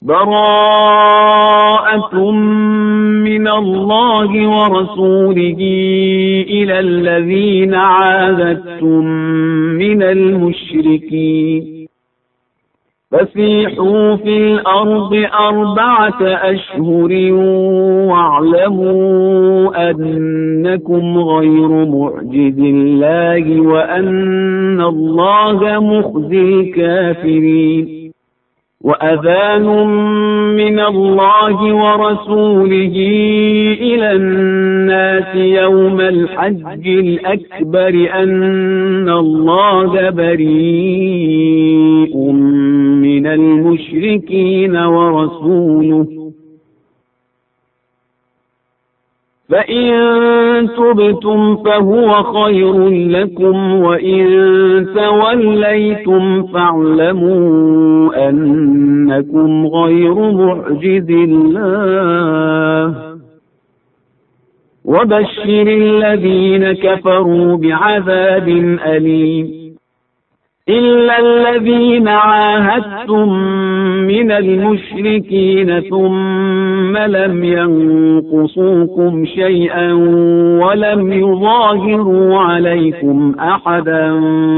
براءة من الله ورسوله إلى الذين عاهدتم من المشركين فسيحوا في الأرض 4 أشهر واعلموا أنكم غير معجز الله وأن الله مخزي الكافرين وأذان من الله ورسوله إلى الناس يوم الحج الأكبر أن الله بريء من المشركين ورسوله فإن تبتم فهو خير لكم وإن توليتم فاعلموا أنكم غير معجز الله وبشر الذين كفروا بعذاب أليم إلا الذين عاهدتم من المشركين ثم لم ينقصوكم شيئا ولم يظاهروا عليكم أحدا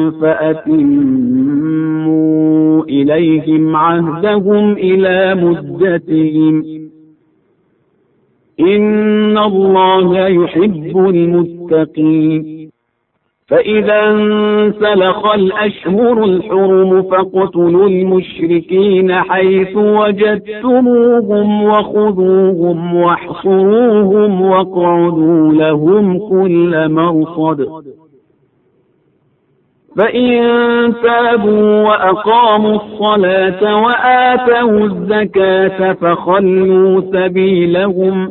فأتموا إليهم عهدهم إلى مدتهم إن الله يحب المتقين فإذا انسلخ الأشهر الحرم فاقتلوا المشركين حيث وجدتموهم وخذوهم واحصروهم واقعدوا لهم كل مرصد فإن تابوا وأقاموا الصلاة وآتوا الزكاة فخلوا سبيلهم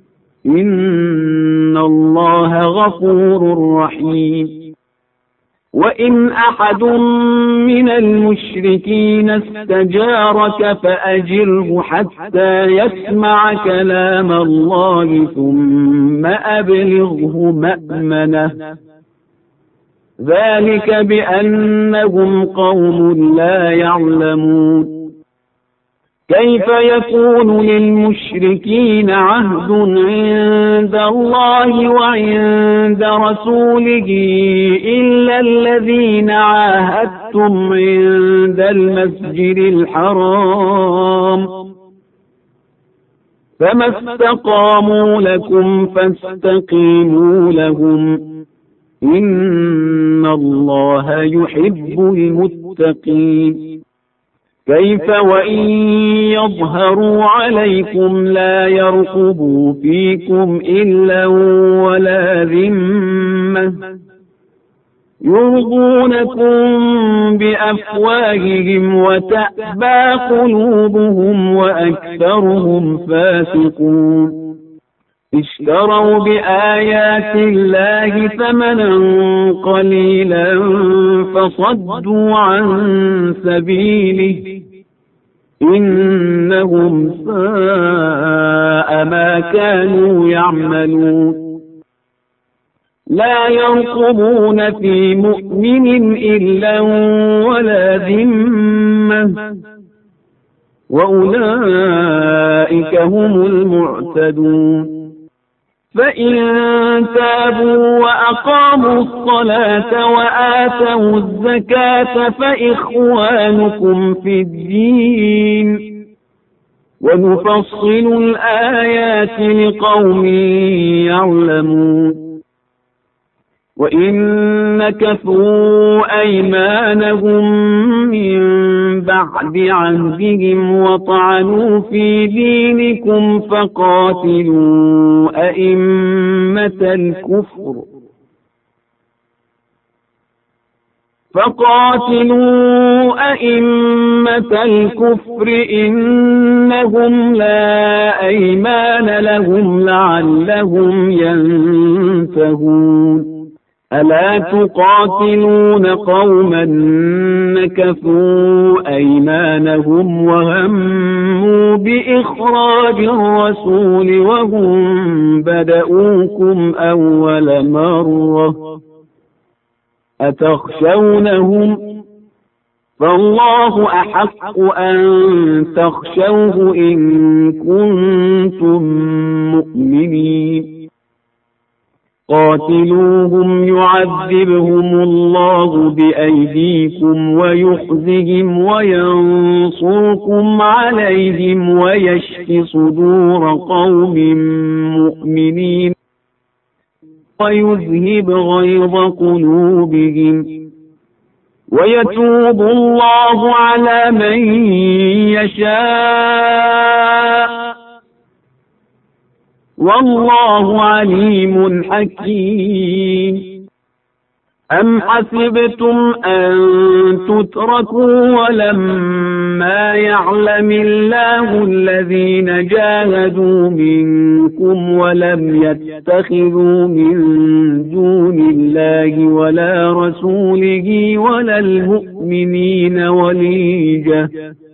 إن الله غفور رحيم وإن أحد من المشركين استجارك فأجره حتى يسمع كلام الله ثم أبلغه مأمنه ذلك بأنهم قوم لا يعلمون كيف يكون للمشركين عهد عند الله وعند رسوله إلا الذين عاهدتم عند المسجد الحرام فما استقاموا لكم فاستقيموا لهم إن الله يحب المتقين كيف وإن يظهروا عليكم لا يرقبوا فيكم إلا ولا ذمة يرضونكم بأفواههم وتأبى قلوبهم وأكثرهم فاسقون اشتروا بآيات الله ثمنا قليلا فصدوا عن سبيله إنهم ساء ما كانوا يعملون لا يرقبون في مؤمن إلا ولا ذمة وأولئك هم المعتدون فإن تابوا وأقاموا الصلاة وآتوا الزكاة فإخوانكم في الدين ونفصل الآيات لقوم يعلمون وإن نكثوا أيمانهم من بعد عهدهم وطعنوا في دينكم فقاتلوا أئمة الكفر إنهم لا أيمان لهم لعلهم ينتهون ألا تقاتلون قوما نكثوا أيمانهم وهموا بإخراج الرسول وهم بدؤوكم أول مرة أتخشونهم فالله أحق أن تخشوه إن كنتم مؤمنين. قاتلوهم يعذبهم الله بأيديكم ويخزهم وينصركم عليهم ويشف صدور قوم مؤمنين ويذهب غيظ قلوبهم ويتوب الله على من يشاء والله عليم حكيم. أم حسبتم أن تتركوا ولما يعلم الله الذين جاهدوا منكم ولم يتخذوا من دون الله ولا رسوله ولا المؤمنين وليجة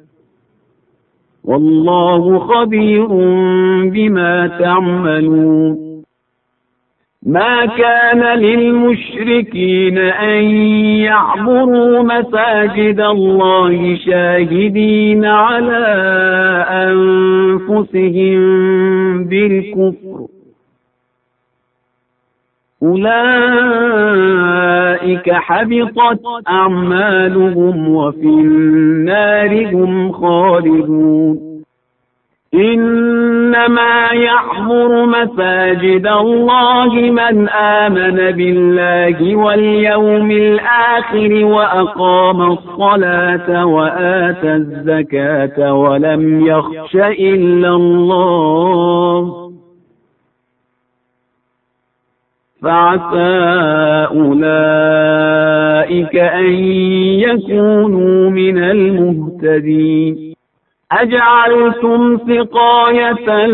والله خبير بما تعملون. ما كان للمشركين أن يعمروا مساجد الله شاهدين على أنفسهم بالكفر أولئك حبطت أعمالهم وفي النار هم خالدون. إنما يعمر مساجد الله من آمن بالله واليوم الآخر وأقام الصلاة وآتى الزكاة ولم يخش إلا الله فعسى أولئك أن يكونوا من المهتدين. أجعلتم سقاية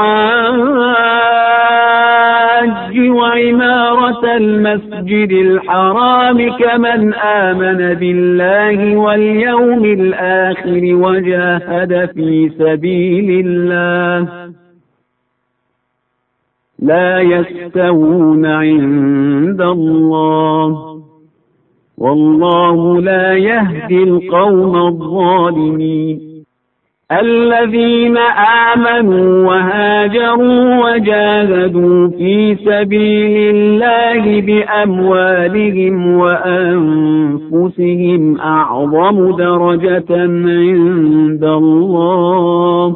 الحاج وعمارة المسجد الحرام كمن آمن بالله واليوم الآخر وجاهد في سبيل الله لا يستوون عند الله والله لا يهدي القوم الظالمين. الذين آمنوا وهاجروا وجاهدوا في سبيل الله بأموالهم وأنفسهم أعظم درجة عند الله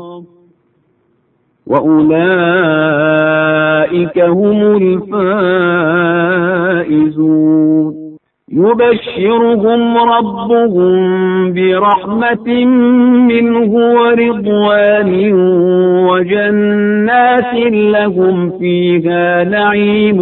وأولئك هم الفائزون. يبشرهم ربهم برحمة منه ورضوان وجنات لهم فيها نعيم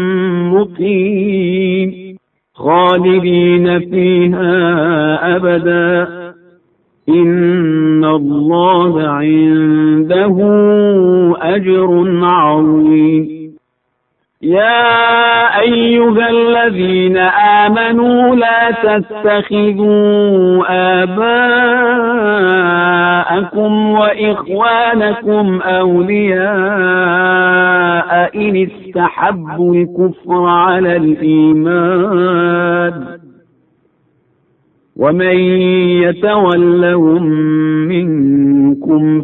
مقيم خالدين فيها أبدا إن الله عنده أجر عظيم. يا أيها الذين آمنوا لا تتخذوا آباءكم وإخوانكم أولياء إن استحبوا الكفر على الإيمان ومن يتولهم منكم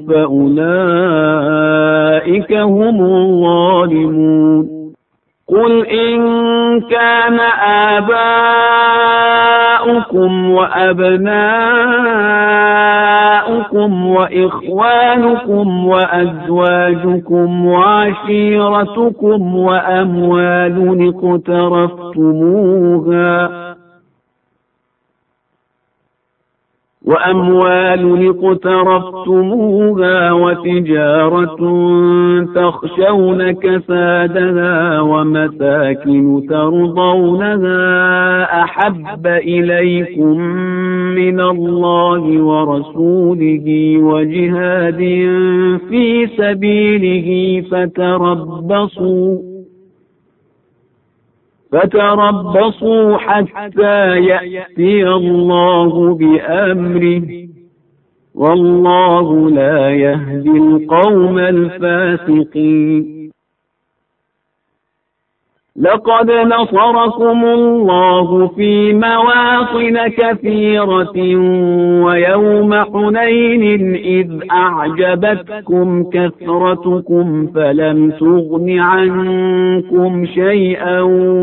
فأولئك هم الظالمون. قل إن كان آباؤكم وأبناؤكم وإخوانكم وأزواجكم وعشيرتكم وأموال اقترفتموها وتجارة تخشون كسادها ومساكن ترضونها أحب إليكم من الله ورسوله وجهاد في سبيله فتربصوا حتى يأتي الله بأمره والله لا يهدي القوم الفاسقين. لقد نصركم الله في مواطن كثيرة ويوم حنين إذ أعجبتكم كثرتكم فلم تغن عنكم شيئا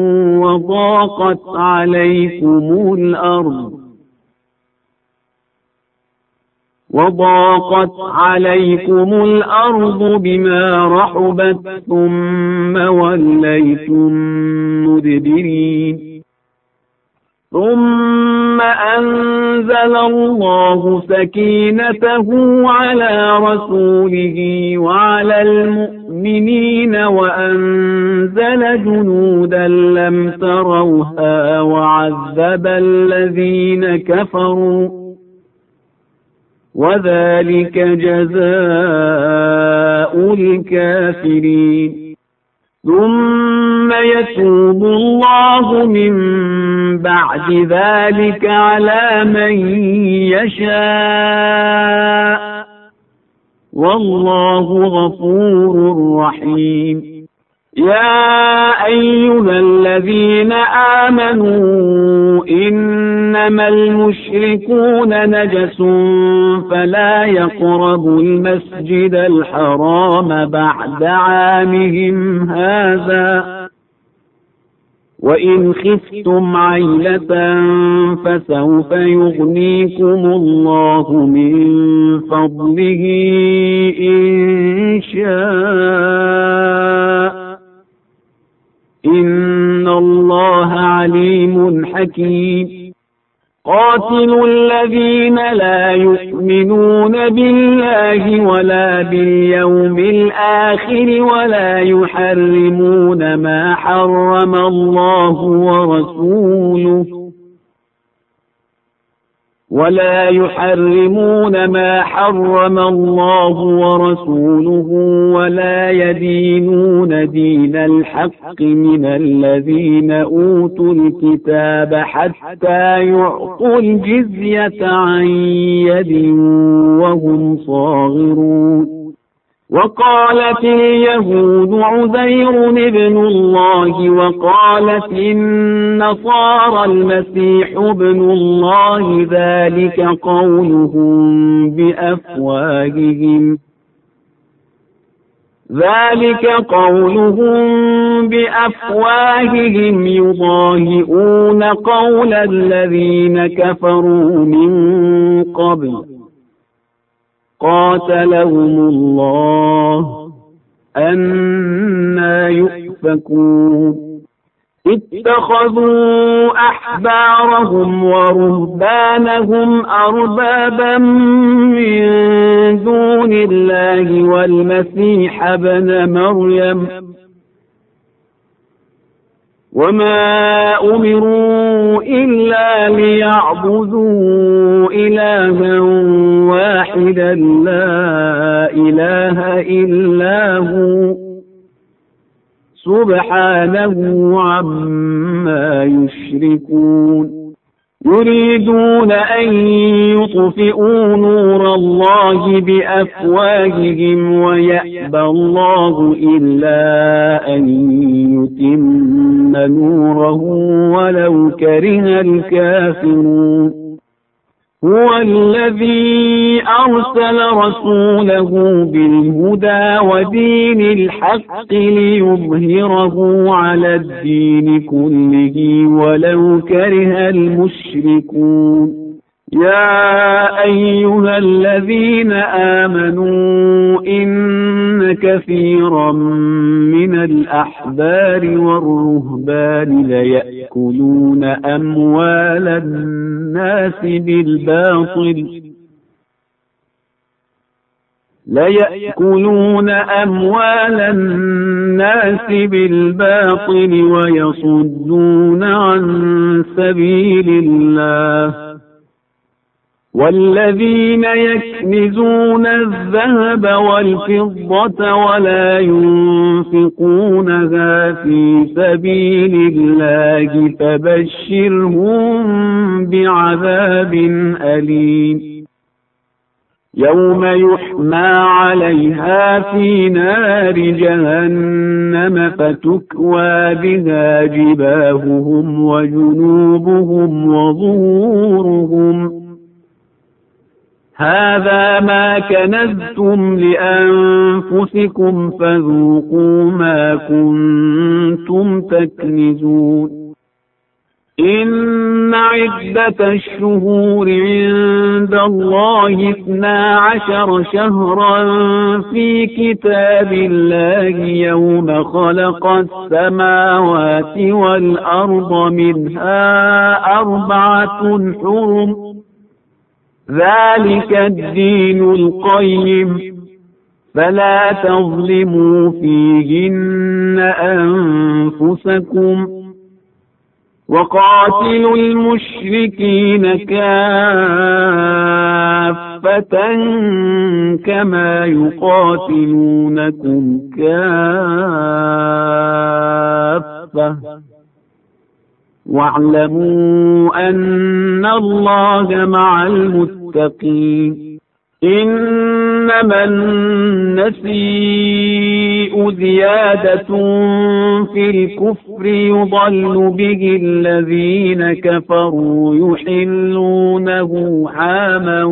وضاقت عليكم الأرض بما رحبت ثم وليتم مدبرين ثم أنزل الله سكينته على رسوله وعلى المؤمنين وأنزل جنودا لم تروها وعذب الذين كفروا وذلك جزاء الكافرين ثم يتوب الله من بعد ذلك على من يشاء والله غفور رحيم يا أيها الذين آمنوا إنما المشركون نجس فلا يقربوا المسجد الحرام بعد عامهم هذا وإن خفتم عيلة فسوف يغنيكم الله من فضله إن شاء إن الله عليم حكيم قاتلوا الذين لا يؤمنون بالله ولا باليوم الآخر ولا يحرمون ما حرم الله ورسوله ولا يدينون دين الحق من الذين أوتوا الكتاب حتى يعطوا الجزية عن يد وهم صاغرون وقالت اليهود عزير ابن الله وقالت النصارى المسيح ابن الله ذلك قولهم بأفواههم يضاهئون قول الذين كفروا من قبل قاتلهم الله أنى يؤفكون اتخذوا أحبارهم ورهبانهم أربابا من دون الله والمسيح ابن مريم وما أمروا إلا ليعبدوا إلها واحدا لا إله إلا هو سبحانه عما يشركون يريدون أن يطفئوا نور الله بأفواههم ويأبى الله إلا أن يتم نوره ولو كره الكافرون هو الذي أرسل رسوله بالهدى ودين الحق ليظهره على الدين كله ولو كره المشركون يا أيها الذين آمنوا إن كثيرا من الأحبار والرهبان ليأكلون أموال الناس بالباطل ويصدون عن سبيل الله والذين يكنزون الذهب والفضة ولا ينفقونها في سبيل الله فبشرهم بعذاب أليم يوم يحمى عليها في نار جهنم فتكوى بها جباههم وجنوبهم وظهورهم هذا ما كنزتم لأنفسكم فذوقوا ما كنتم تكنزون إن عدة الشهور عند الله 12 شهرا في كتاب الله يوم خلق السماوات والأرض منها 4 حرم ذلك الدين القيم فلا تظلموا فيهن أنفسكم وقاتلوا المشركين كافة كما يقاتلونكم كافة واعلموا أن الله مع المتقين إنما النسيء زيادة في الكفر يضل به الذين كفروا يحلونه عاما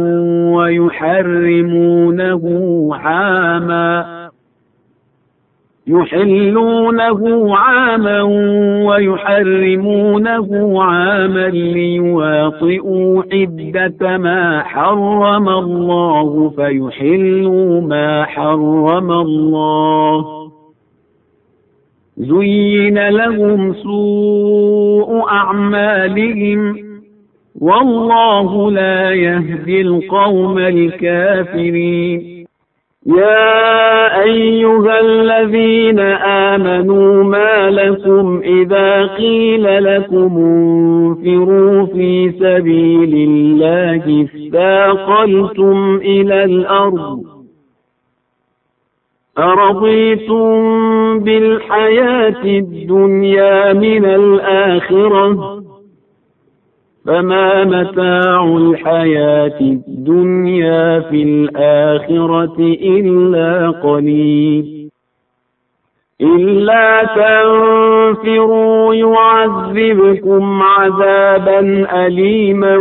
ويحرمونه عاما ليواطئوا عدة ما حرم الله فيحلوا ما حرم الله زين لهم سوء أعمالهم والله لا يهدي القوم الكافرين يا أيها الذين آمنوا ما لكم إذا قيل لكم انفروا في سبيل الله اثاقلتم إلى الأرض أرضيتم بالحياة الدنيا من الآخرة فما متاع الحياة الدنيا في الآخرة إلا قليل إلا تنفروا يعذبكم عذابا أليما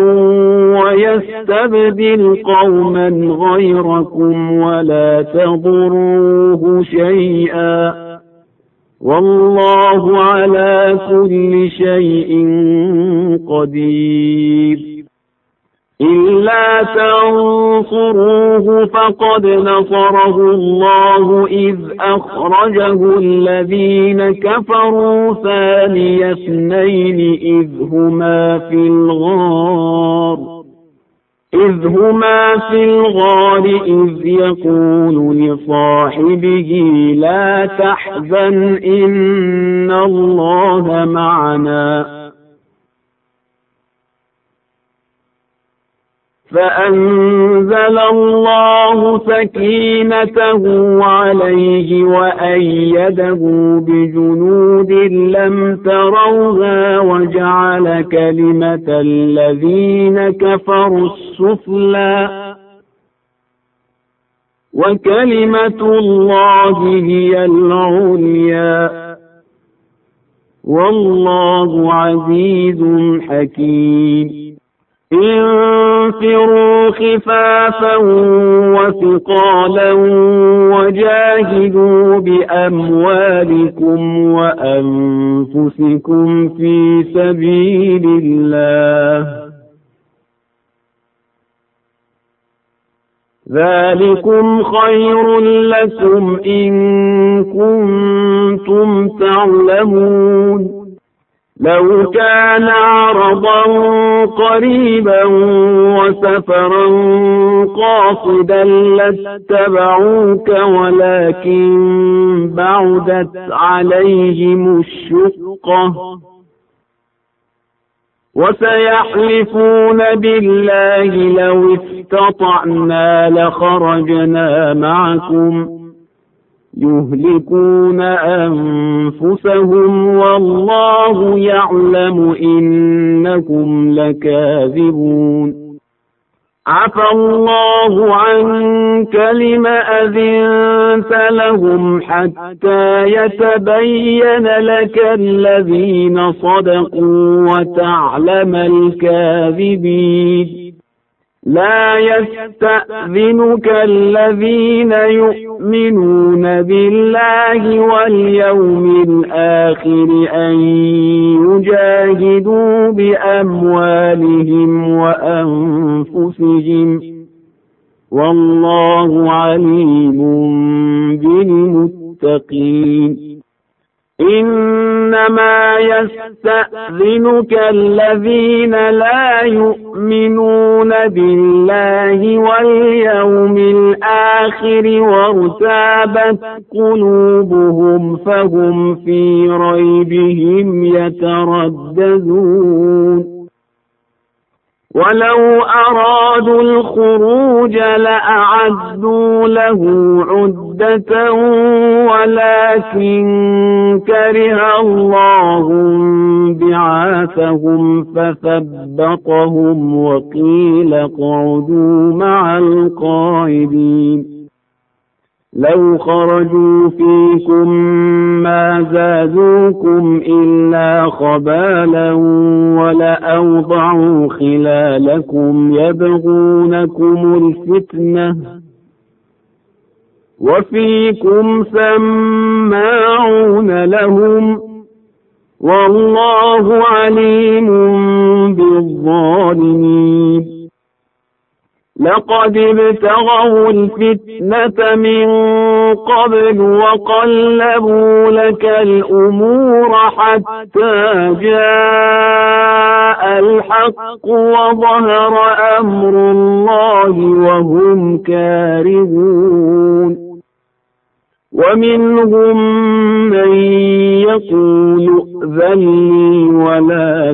ويستبدل قوما غيركم ولا تضروه شيئا والله على كل شيء قدير إلا تنصروه فقد نصره الله إذ أخرجه الذين كفروا ثاني اثنين إذ هما في الغار إذ يقول لصاحبه لا تحزن إن الله معنا فأنزل الله سكينته عليه وأيده بجنود لم تروها وجعل كلمة الذين كفروا السفلى وكلمة الله هي العليا والله عزيز حكيم انفروا خفافا وثقالا وجاهدوا بأموالكم وأنفسكم في سبيل الله ذلكم خير لكم إن كنتم تعلمون لو كان عرضا قريبا وسفرا قاصدا لاتبعوك ولكن بعدت عليهم الشقة وسيحلفون بالله لو استطعنا لخرجنا معكم يهلكون أنفسهم والله يعلم إنكم لكاذبون عفى الله عنك لم أذنت لهم حتى يتبين لك الذين صدقوا وتعلم الكاذبين لا يستأذنك الذين يؤمنون بالله واليوم الآخر أن يجاهدوا بأموالهم وأنفسهم والله عليم بالمتقين إنما يستأذنك الذين لا يؤمنون بالله واليوم الآخر وارتابت قلوبهم فهم في ريبهم يترددون ولو أرادوا الخروج لأعدوا له عدة ولكن كره الله بعاثهم فثبطهم وقيل اقعدوا مع القاعدين لو خرجوا فيكم ما زادوكم إلا خبالا ولأوضعوا خلالكم يبغونكم الفتنة وفيكم سماعون لهم والله عليم بالظالمين لقد ابتغوا الفتنة من قبل وقلبوا لك الأمور حتى جاء الحق وظهر أمر الله وهم كارهون ومنهم من يقول ائذن لي ولا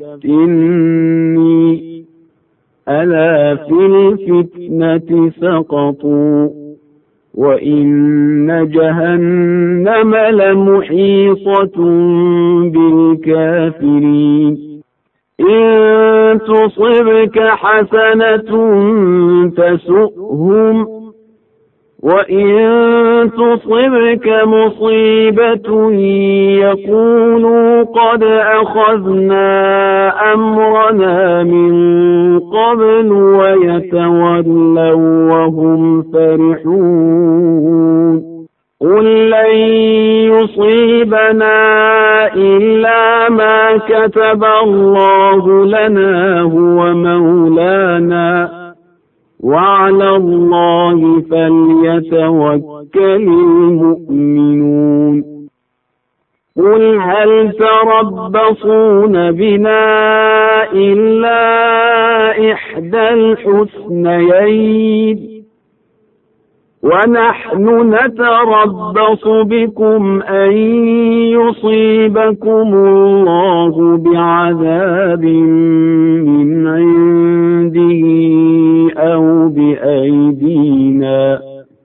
تفتني ألا في الفتنة سقطوا وإن جهنم لمحيطة بالكافرين إن تصبك حسنة تسؤهم وإن تصبك مصيبة يقولوا قد أخذنا أمرنا من قبل ويتولوا وهم فرحون قل لن يصيبنا إلا ما كتب الله لنا هو مولانا وعلى الله فليتوكل المؤمنون قل هل تربصون بنا إلا إحدى الحسنيين ونحن نتربص بكم أن يصيبكم الله بعذاب من عنده أو بأيدينا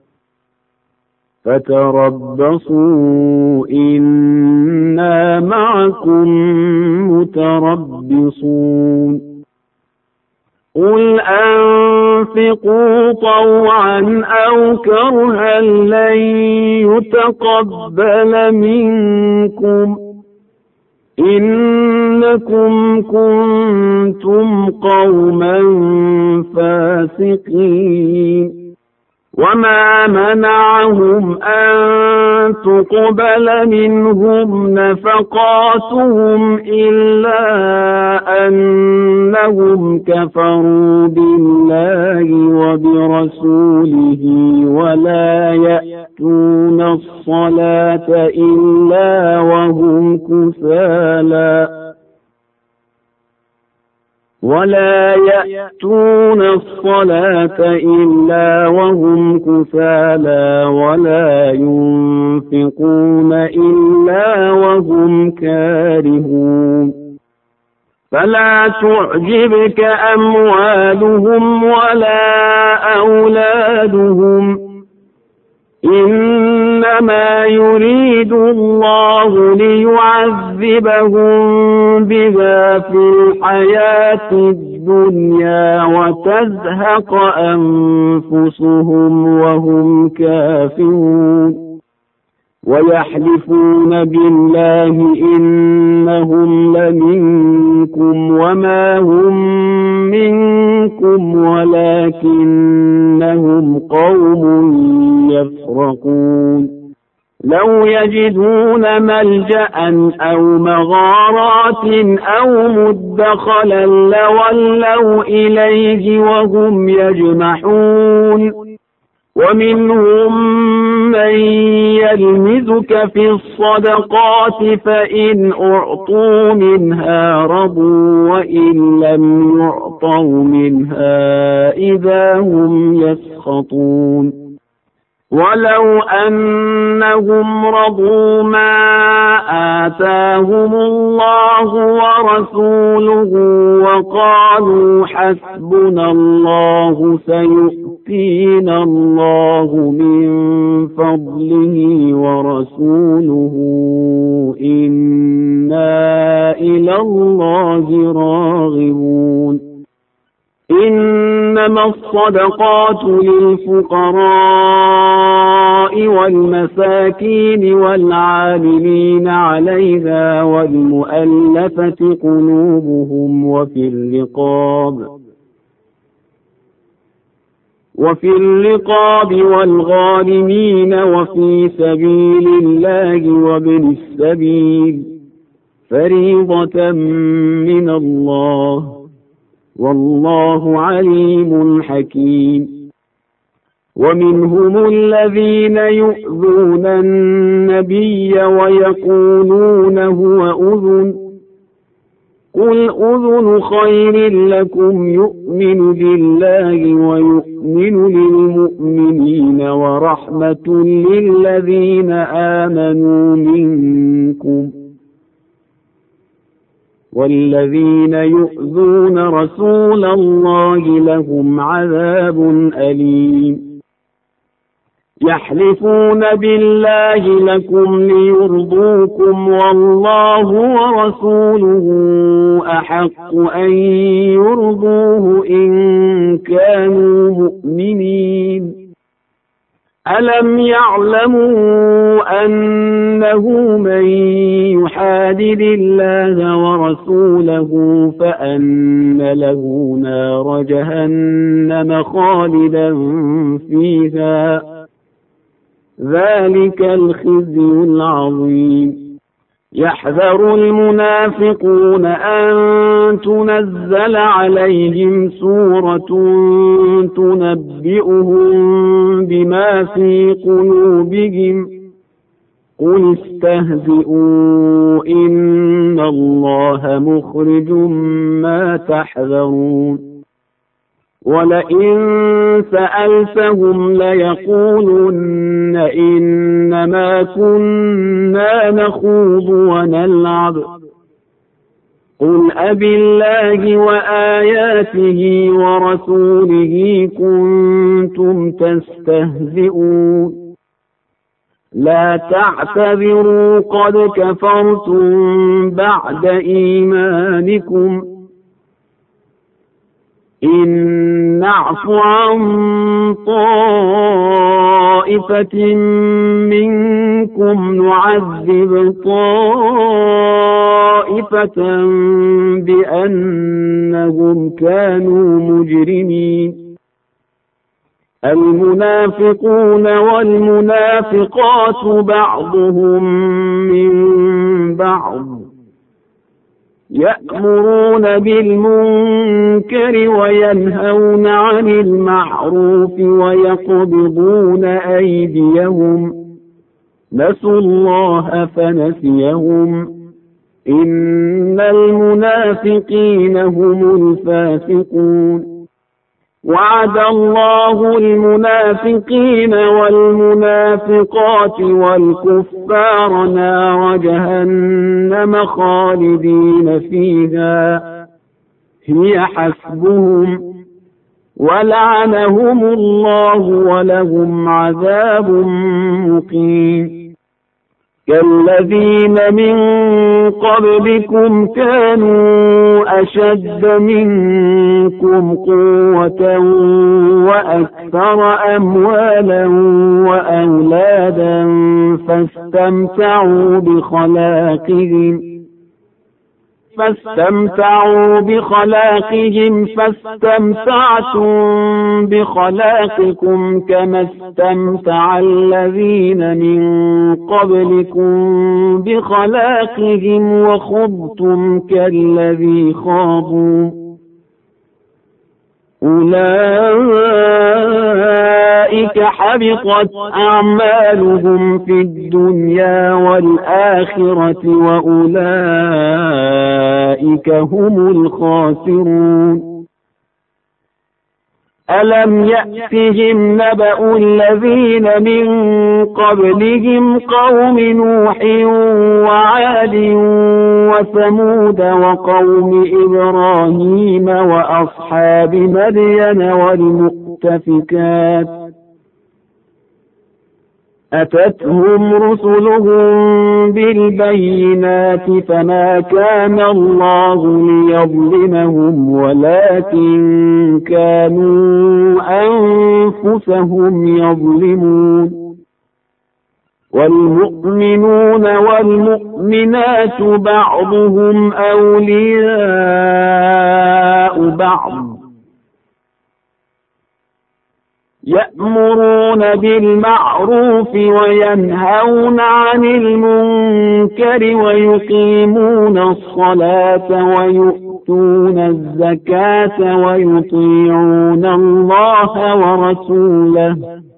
فتربصوا إنا معكم متربصون قل أنفقوا طوعا أو كرها لن يتقبل منكم إنكم كنتم قوما فاسقين وما منعهم أن تقبل منهم نفقاتهم إلا أنهم كفروا بالله وبرسوله ولا يأتون الصلاة إلا وهم كسالى ولا ينفقون إلا وهم كارهون فلا تعجبك أموالهم ولا أولادهم إنما إنما يريد الله ليعذبهم بها في الحياة الدنيا وتزهق أنفسهم وهم كافرون ويحلفون بالله إنهم لمنكم وما هم منكم ولكنهم قوم يفرقون لو يجدون ملجأ أو مغارات أو مدخلا لولوا إليه وهم يجمحون ومنهم من يلمزك في الصدقات فإن أعطوا منها رضوا وإن لم يعطوا منها إذا هم يسخطون ولو أنهم رضوا ما آتاهم الله ورسوله وقالوا حسبنا الله سيؤتينا الله من فضله ورسوله إنا إلى الله راغبون إنما الصدقات للفقراء والمساكين والعاملين عليها والمؤلفة قلوبهم وفي الرقاب والغارمين وفي سبيل الله وابن السبيل فريضة من الله والله عليم حكيم ومنهم الذين يؤذون النبي ويقولون هو أذن قل أذن خير لكم يؤمن بالله ويؤمن للمؤمنين ورحمة للذين آمنوا منكم والذين يؤذون رسول الله لهم عذاب أليم يحلفون بالله لكم ليرضوكم والله ورسوله أحق أن يرضوه إن كانوا مؤمنين ألم يعلموا أنه من يحادد الله ورسوله فأن له نار جهنم خالدا فيها ذلك الخزي العظيم يحذر المنافقون أن تنزل عليهم سورة تنبئهم بما في قلوبهم قل استهزئوا إن الله مخرج ما تحذرون ولئن سألتهم ليقولن إنما كنا نخوض ونلعب قل أبالله وآياته ورسوله كنتم تستهزئون لا تعتذروا قد كفرتم بعد إيمانكم إن نعف عن طائفة منكم نعذب طائفة بأنهم كانوا مجرمين المنافقون والمنافقات بعضهم من بعض يأمرون بالمنكر وينهون عن المعروف ويقبضون أيديهم نسوا الله فنسيهم إن المنافقين هم الفاسقون وعد الله المنافقين والمنافقات والكفار نار جهنم خالدين فيها هي حسبهم ولعنهم الله ولهم عذاب مقيم. كالذين من قبلكم كانوا أشد منكم قوة وأكثر أموالا وأولادا فاستمتعوا بخلاقهم فاستمتعتم بخلاقكم كما استمتع الذين من قبلكم بخلاقهم وخضتم كالذي خاضوا. أولئك حبطت أعمالهم في الدنيا والآخرة وأولئك هم الخاسرون. ألم يأتهم نبأ الذين من قبلهم قوم نوح وعاد وثمود وقوم إبراهيم وأصحاب مدين والمؤتفكات أتتهم رسلهم بالبينات فما كان الله ليظلمهم ولكن كانوا أنفسهم يظلمون. والمؤمنون والمؤمنات بعضهم أولياء بعض يأمرون بالمعروف وينهون عن المنكر ويقيمون الصلاة ويؤتون الزكاة ويطيعون الله ورسوله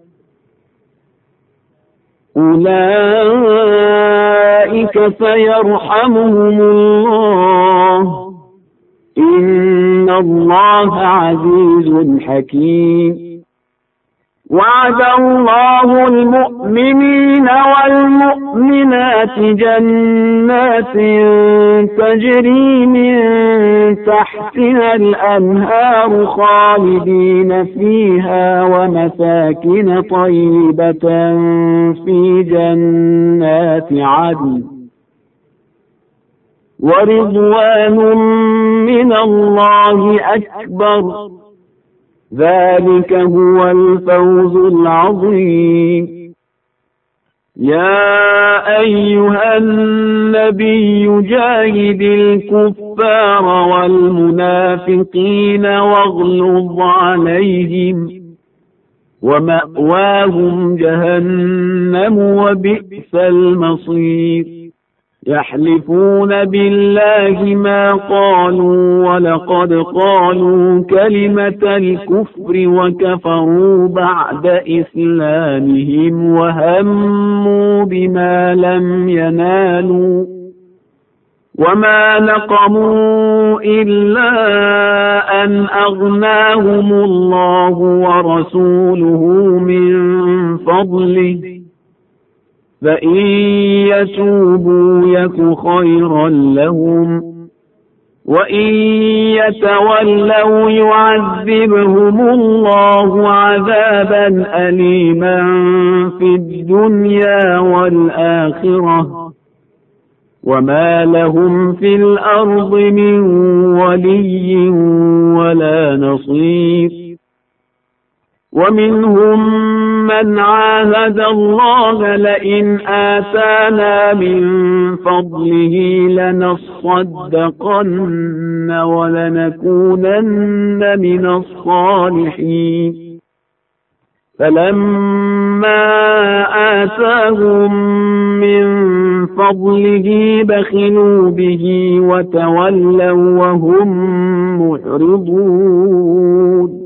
أولئك سيرحمهم الله إن الله عزيز حكيم. وعد الله المؤمنين والمؤمنات جنات تجري من تحتها الأنهار خالدين فيها ومساكن طيبة في جنات عدن ورضوان من الله أكبر ذلك هو الفوز العظيم. يا أيها النبي جاهد الكفار والمنافقين واغلظ عليهم ومأواهم جهنم وبئس المصير. يحلفون بالله ما قالوا ولقد قالوا كلمة الكفر وكفروا بعد إسلامهم وهموا بما لم ينالوا وما نقموا إلا أن أغناهم الله ورسوله من فضله فإن يتوبوا يك خيرا لهم وإن يتولوا يعذبهم الله عذابا أليما في الدنيا والآخرة وما لهم في الأرض من ولي ولا نصير. ومنهم من عاهد الله لئن آتانا من فضله لنصدقن ولنكونن من الصالحين فلما آتاهم من فضله بخلوا به وتولوا وهم معرضون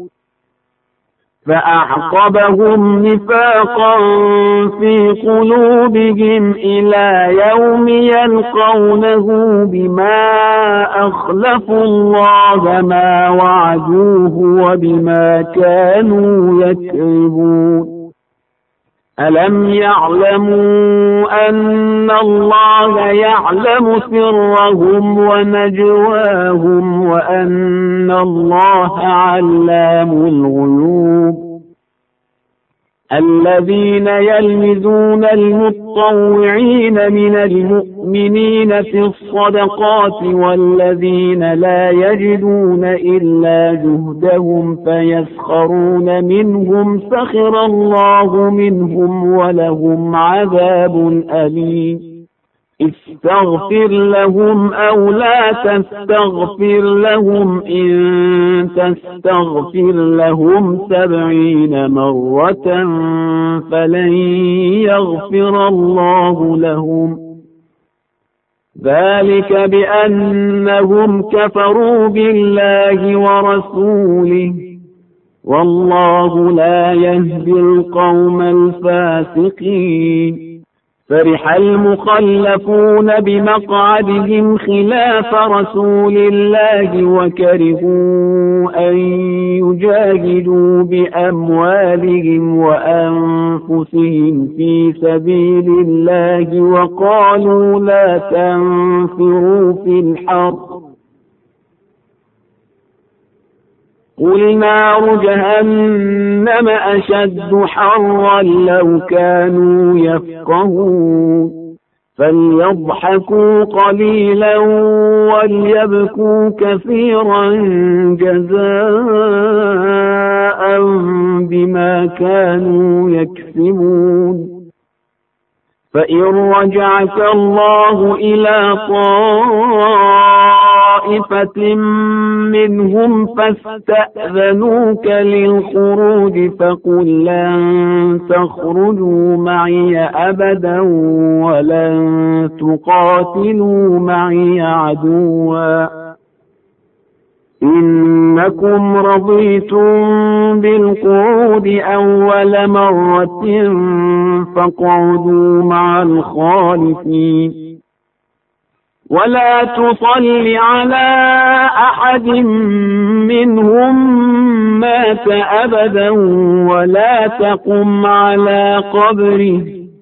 فأعقبهم نفاقا في قلوبهم إلى يوم يلقونه بما أخلفوا الله ما وعدوه وبما كانوا يكذبون. ألم يعلموا أن الله يعلم سرهم ونجواهم وأن الله علام الغيوب الذين يلمزون المتطوعين من المؤمنين في الصدقات والذين لا يجدون إلا جهدهم فيسخرون منهم سخر الله منهم ولهم عذاب أليم استغفر لهم أو لا تستغفر لهم إن تستغفر لهم 70 مرة فلن يغفر الله لهم ذلك بأنهم كفروا بالله ورسوله والله لا يهدي القوم الفاسقين فرح المخلفون بمقعدهم خلاف رسول الله وكرهوا أن يجاهدوا بأموالهم وأنفسهم في سبيل الله وقالوا لا تنفروا في الحر قل نار جهنم أشد حرا لو كانوا يفقهون فليضحكوا قليلا وليبكوا كثيرا جزاء بما كانوا يكسبون فإن رجعك الله إلى طائفة منهم فاستأذنوك للخروج فقل لن تخرجوا معي أبدا ولن تقاتلوا معي عدوا إنكم رضيتم بالقعود أول مرة فاقعدوا مع الخالفين ولا تصل على أحد منهم مات أبدا ولا تقم على قبره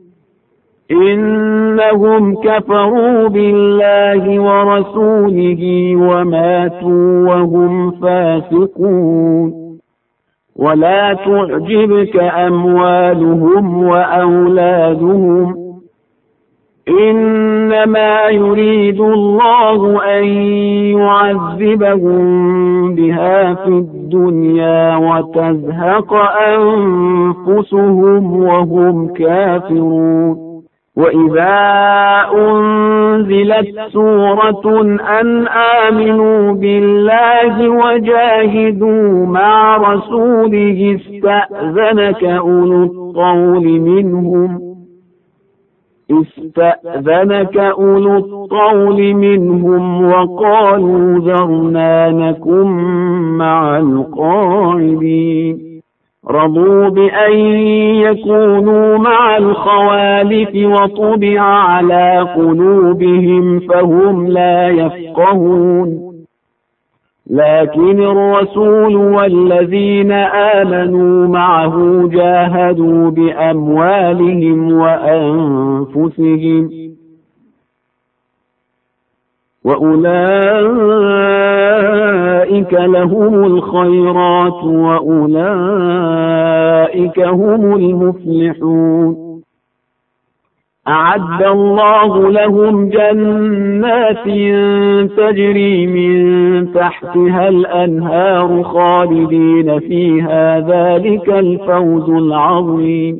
إنهم كفروا بالله ورسوله وماتوا وهم فاسقون ولا تعجبك أموالهم وأولادهم إنما يريد الله أن يعذبهم بها في الدنيا وتزهق أنفسهم وهم كافرون وإذا أنزلت سورة أن آمنوا بالله وجاهدوا مع رسوله استأذنك أولو الطول منهم وقالوا ذرنا نكن مع القاعدين رضوا بأن يكونوا مع الخوالف وطبع على قلوبهم فهم لا يفقهون لكن الرسول والذين آمنوا معه جاهدوا بأموالهم وأنفسهم وأولئك لهم الخيرات وأولئك هم المفلحون أعد الله لهم جنات تجري من تحتها الأنهار خالدين فيها ذلك الفوز العظيم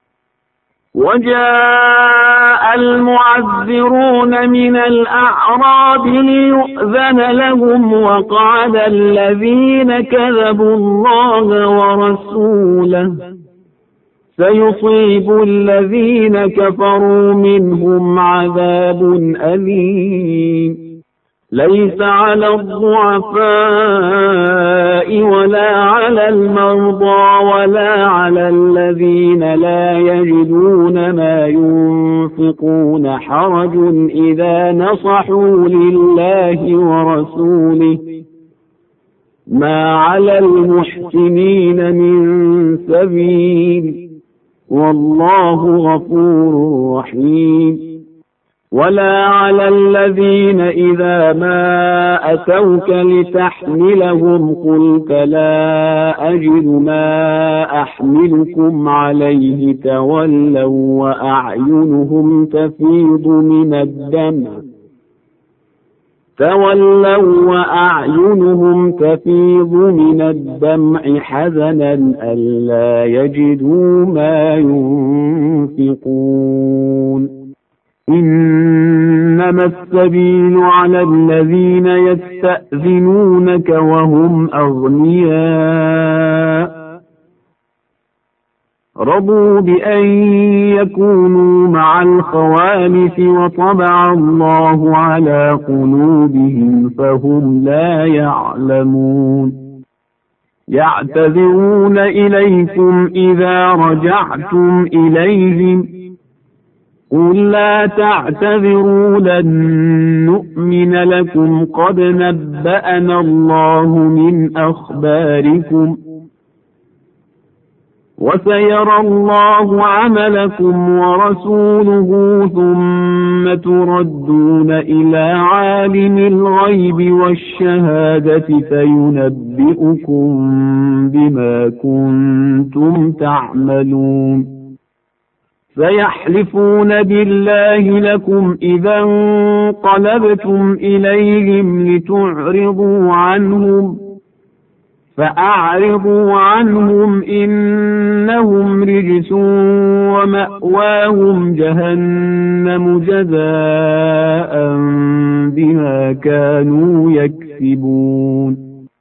وجاء المعذرون من الأعراب ليؤذن لهم وقعد الذين كذبوا الله ورسوله سيصيب الذين كفروا منهم عذاب أليم ليس على الضعفاء ولا على المرضى ولا على الذين لا يجدون ما ينفقون حرج إذا نصحوا لله ورسوله ما على المحسنين من سبيل والله غفور رحيم. ولا على الذين إذا ما أتوك لتحملهم قلت لا أجد ما أحملكم عليه تولوا وأعينهم تفيض من الدمع حزنا ألا يجدوا ما ينفقون. إنما السبيل على الذين يستأذنونك وهم أغنياء رضوا بأن يكونوا مع الخوالف وطبع الله على قلوبهم فهم لا يعلمون. يعتذرون إليكم إذا رجعتم إليهم قل لا تعتذروا لن نؤمن لكم قد نبأنا الله من أخباركم وسيرى الله عملكم ورسوله ثم تردون إلى عالم الغيب والشهادة فينبئكم بما كنتم تعملون. سيحلفون بالله لكم إذا انقلبتم إليهم لتعرضوا عنهم فأعرضوا عنهم إنهم رجس ومأواهم جهنم جزاء بما كانوا يكسبون.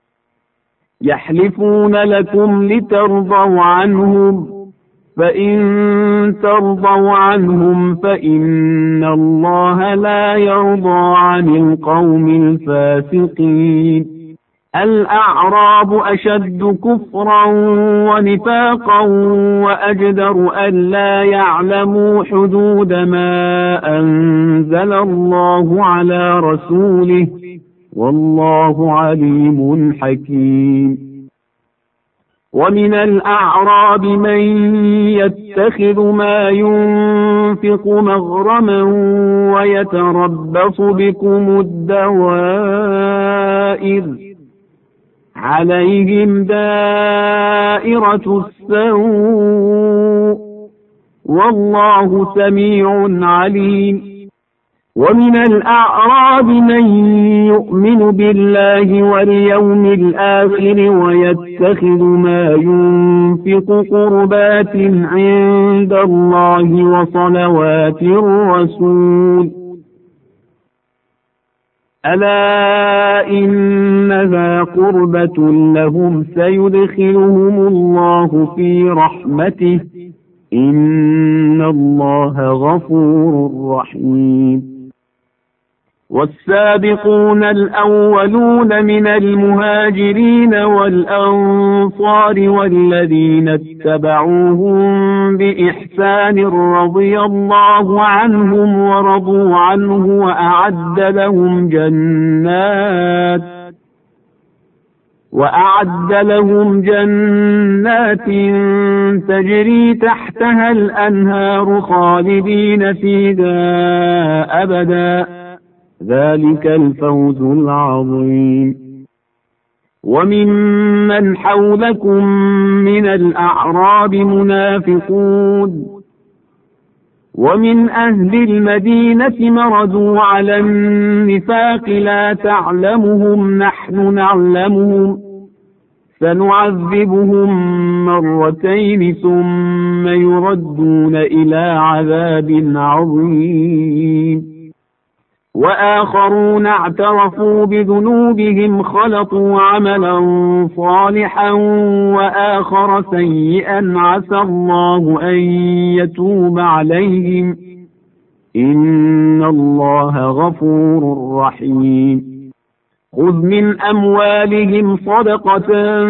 يحلفون لكم لترضوا عنهم فإن ترضوا عنهم فإن الله لا يرضى عن القوم الفاسقين. الأعراب أشد كفرا ونفاقا وأجدر ألا يعلموا حدود ما أنزل الله على رسوله والله عليم حكيم. ومن الأعراب من يتخذ ما ينفق مغرما ويتربص بكم الدوائر عليهم دائرة السوء والله سميع عليم. ومن الأعراب من يؤمن بالله واليوم الآخر ويتخذ ما ينفق قربات عند الله وصلوات الرسول ألا إنها قربة لهم سيدخلهم الله في رحمته إن الله غفور رحيم. والسابقون الأولون من المهاجرين والأنصار والذين اتبعوهم بإحسان رضي الله عنهم ورضوا عنه وأعد لهم جنات تجري تحتها الأنهار خالدين فيها أبدا ذلك الفوز العظيم. وممن حولكم من الأعراب منافقون ومن أهل المدينة مردوا على النفاق لا تعلمهم نحن نعلمهم سنعذبهم مرتين ثم يردون إلى عذاب عظيم. وآخرون اعترفوا بذنوبهم خلطوا عملا صالحا وآخر سيئا عسى الله أن يتوب عليهم إن الله غفور رحيم. خذ من أموالهم صدقة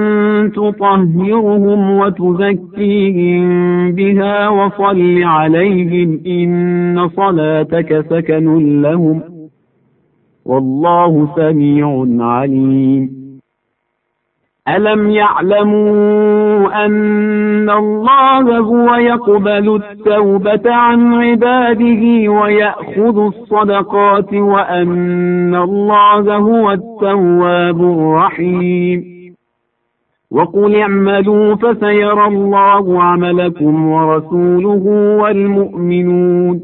تطهرهم وتزكيهم بها وصل عليهم إن صلاتك سكن لهم والله سميع عليم. ألم يعلموا أن الله هو يقبل التوبة عن عباده ويأخذ الصدقات وأن الله هو التواب الرحيم. وقل اعملوا فسيرى الله عملكم ورسوله والمؤمنون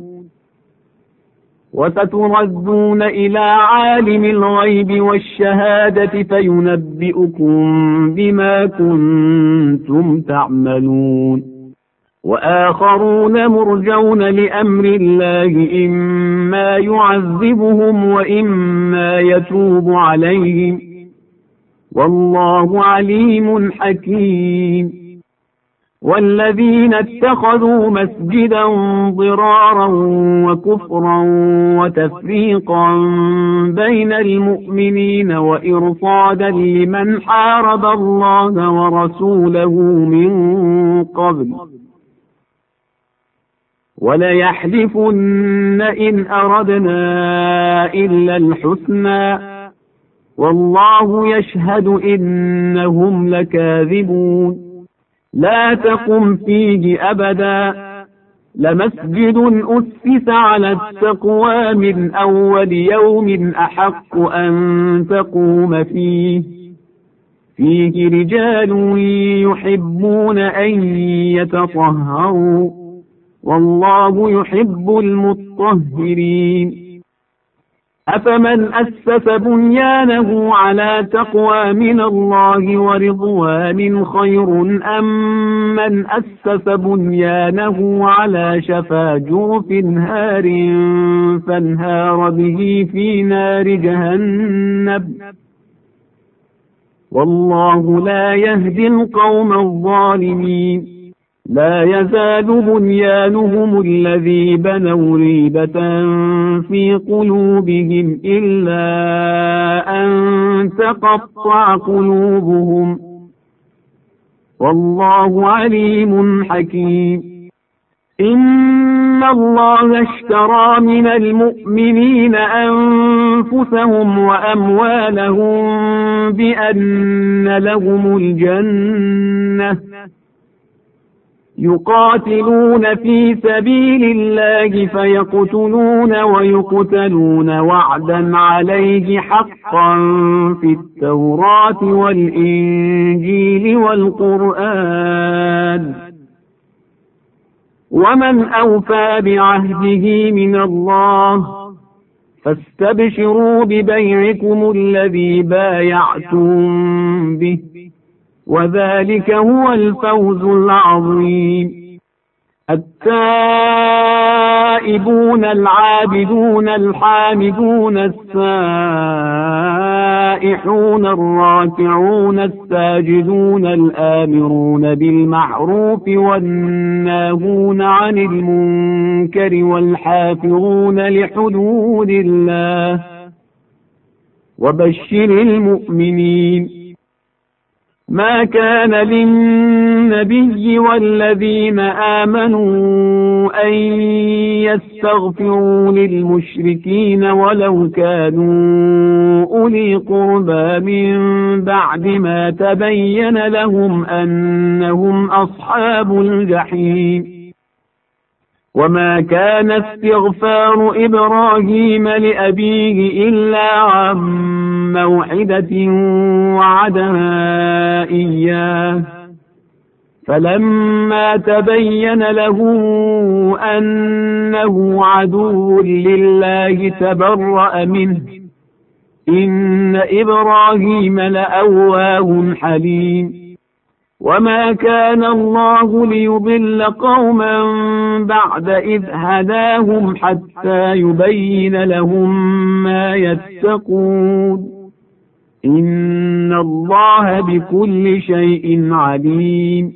وستردون إلى عالم الغيب والشهادة فينبئكم بما كنتم تعملون. وآخرون مرجون لأمر الله إما يعذبهم وإما يتوب عليهم والله عليم حكيم. والذين اتخذوا مسجدا ضرارا وكفرا وتفريقا بين المؤمنين وإرصادا لمن حارب الله ورسوله من قبل وليحلفن إن أردنا إلا الحسنى والله يشهد إنهم لكاذبون. لا تقم فيه أبدا لمسجد أسس على التقوى من أول يوم أحق أن تقوم فيه رجال يحبون أن يتطهروا والله يحب المطهرين. أفمن أسس بنيانه على تقوى من الله ورضوان خير أم من أسس بنيانه على شفا جرف هار فانهار به في نار جهنم والله لا يهدي القوم الظالمين. لا يزال بنيانهم الذي بنوا ريبة في قلوبهم إلا أن تقطع قلوبهم والله عليم حكيم. إن الله اشترى من المؤمنين أنفسهم وأموالهم بأن لهم الجنة يقاتلون في سبيل الله فيقتلون ويقتلون وعدا عليه حقا في التوراة والإنجيل والقرآن ومن أوفى بعهده من الله فاستبشروا ببيعكم الذي بايعتم به وذلك هو الفوز العظيم. التائبون العابدون الحامدون السائحون الراكعون الساجدون الآمرون بالمعروف والناهون عن المنكر والحافظون لحدود الله وبشر المؤمنين. ما كان للنبي والذين آمنوا أن يستغفروا للمشركين ولو كانوا أولي قربى من بعد ما تبين لهم أنهم أصحاب الجحيم. وما كان استغفار إبراهيم لأبيه إلا عن موعدة وعدها إياه فلما تبين له أنه عدو لله تبرأ منه إن إبراهيم لأواه حليم. وما كان الله ليضل قوما بعد إذ هداهم حتى يبين لهم ما يتقون إن الله بكل شيء عليم.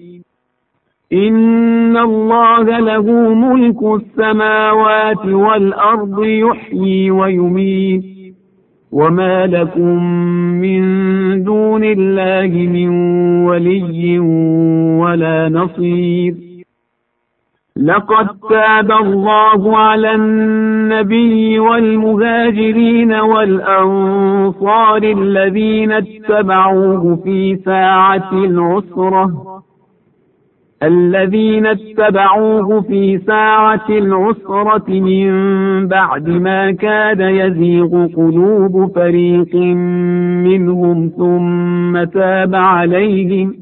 إن الله له ملك السماوات والأرض يحيي ويميت وما لكم من دون الله من ولي ولا نصير. لقد تاب الله على النبي والمهاجرين والأنصار الذين اتبعوه في ساعة العسرة من بعد ما كاد يزيغ قلوب فريق منهم ثم تاب عليهم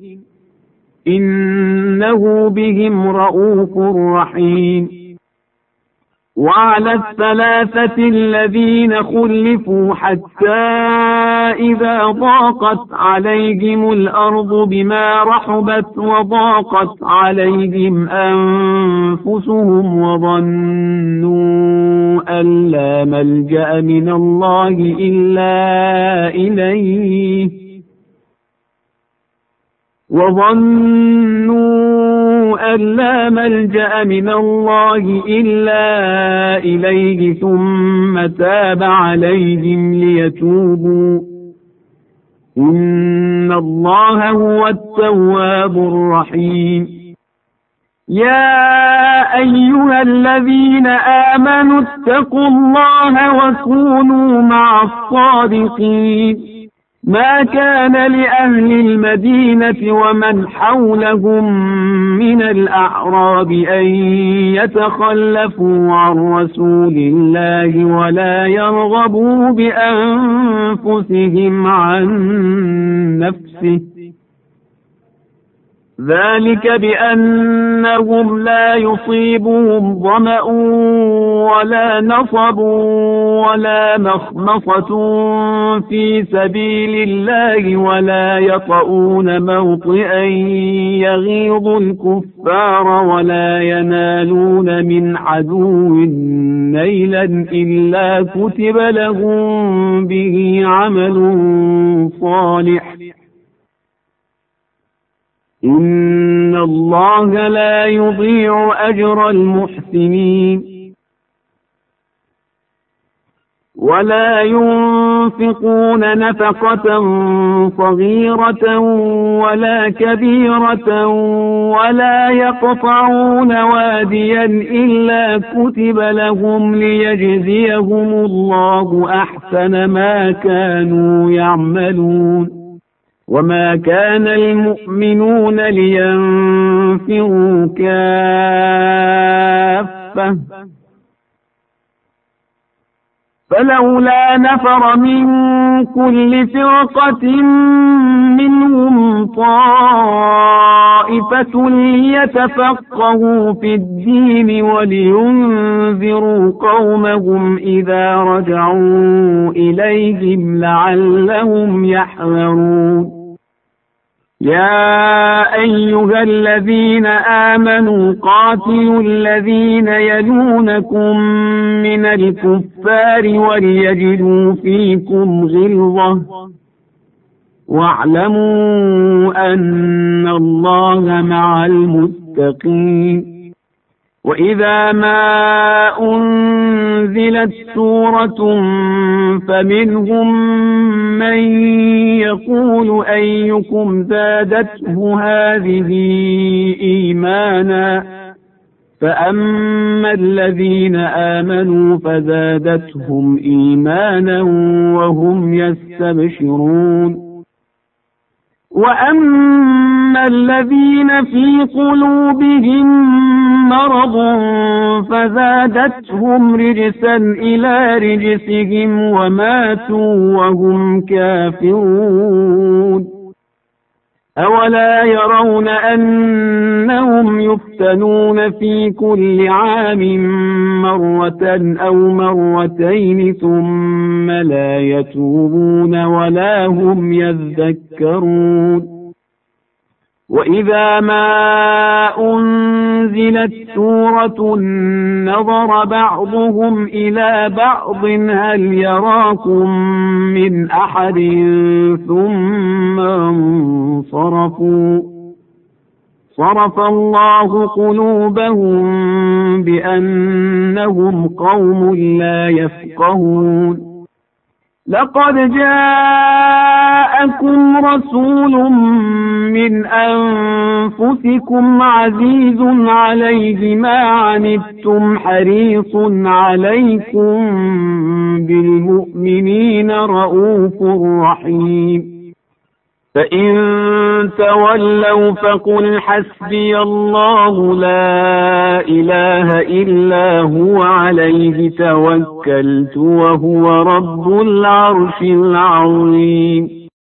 إنه بهم رءوف رحيم. وعلى الثلاثة الذين خلفوا حتى إذا ضاقت عليهم الأرض بما رحبت وضاقت عليهم أنفسهم وظنوا أن لا ملجأ من الله إلا إليه ثم تاب عليهم ليتوبوا إن الله هو التواب الرحيم. يا أيها الذين آمنوا اتقوا الله وكونوا مع الصادقين. ما كان لأهل المدينة ومن حولهم من الأعراب أن يتخلفوا عن رسول الله ولا يرغبوا بأنفسهم عن نفسه، ذلك بأنهم لا يصيبهم ظمأ ولا نصب ولا مخمصة في سبيل الله ولا يطؤون موطئا يغيظ الكفار ولا ينالون من عدو نيلا إلا كتب لهم به عمل صالح إن الله لا يضيع أجر المحسنين. ولا ينفقون نفقة صغيرة ولا كبيرة ولا يقطعون واديا إلا كتب لهم ليجزيهم الله أحسن ما كانوا يعملون. وما كان المؤمنون لينفروا كافة فلولا نفر من كل فرقة منهم طائفة ليتفقهوا في الدين ولينذروا قومهم إذا رجعوا إليهم لعلهم يحذرون. يا أيها الذين آمنوا قاتلوا الذين يلونكم من الكفار وليجدوا فيكم غلظة واعلموا أن الله مع المتقين. وإذا ما أنزلت سورة فمنهم من يقول أيكم زادته هذه إيمانا فأما الذين آمنوا فزادتهم إيمانا وهم يستبشرون. وأما الذين في قلوبهم مرض فزادتهم رجسا إلى رجسهم وماتوا وهم كافرون. أولا يرون أنهم يفتنون في كل عام مرة أو مرتين ثم لا يتوبون ولا هم يذكرون. وإذا ما أنزلت سورة نظر بعضهم إلى بعض هل يراكم من أحد ثم انصرفوا صرف الله قلوبهم بأنهم قوم لا يفقهون. لقد جاءكم رسول من أنفسكم عزيز عليه ما عنتم حريص عليكم بالمؤمنين رؤوف رحيم. فإن تولوا فقل حسبي الله لا إله إلا هو عليه توكلت وهو رب العرش العظيم.